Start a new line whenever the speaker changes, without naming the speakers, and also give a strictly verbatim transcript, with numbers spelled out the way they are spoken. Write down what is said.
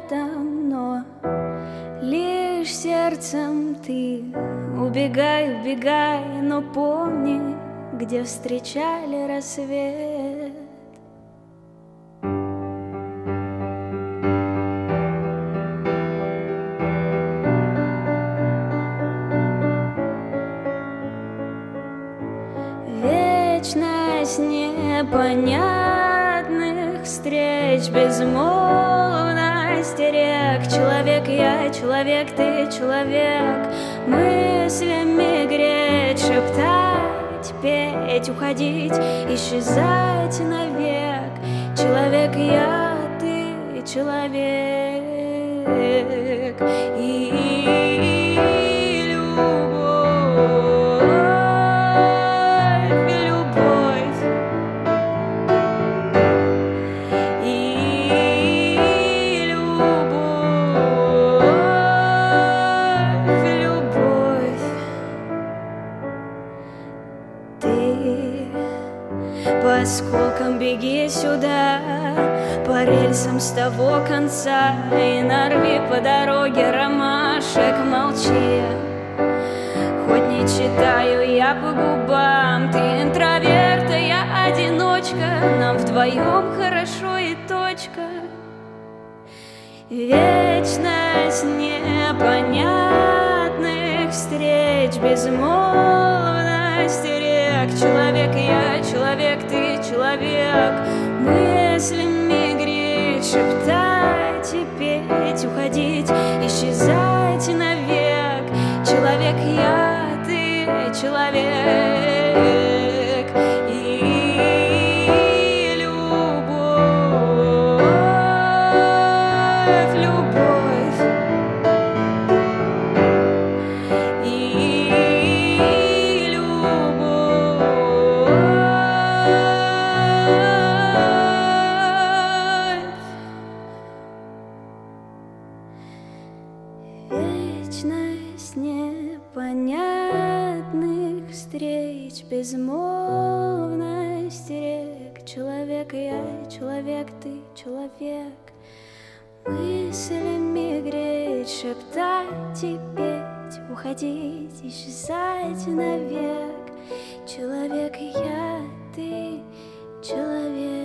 летом, но лишь сердцем ты. Убегай, убегай, но помни, где встречали рассвет. Вечность непонятных встреч, безмолвность рек. Человек я, человек ты, человек. Мыслями греть, шептать, петь, уходить, исчезать навек. Человек я, ты, человек. И по осколкам беги сюда, по рельсам с того конца, и нарви по дороге ромашек, молчи. Хоть не читаю я по губам, ты интроверт, а я одиночка. Нам вдвоем хорошо и точка. Вечность непонятных встреч, безмолвность рек. Человек я, человек ты, человек. Мыслями греть, шептать и петь, уходить, исчезать навек. Человек я, ты, человек. И любовь, любовь. И вечность непонятных встреч, безмолвность рек. Человек я, человек ты, человек. Мыслями греть, шептать и петь, уходить, исчезать навек. Человек я, ты, человек.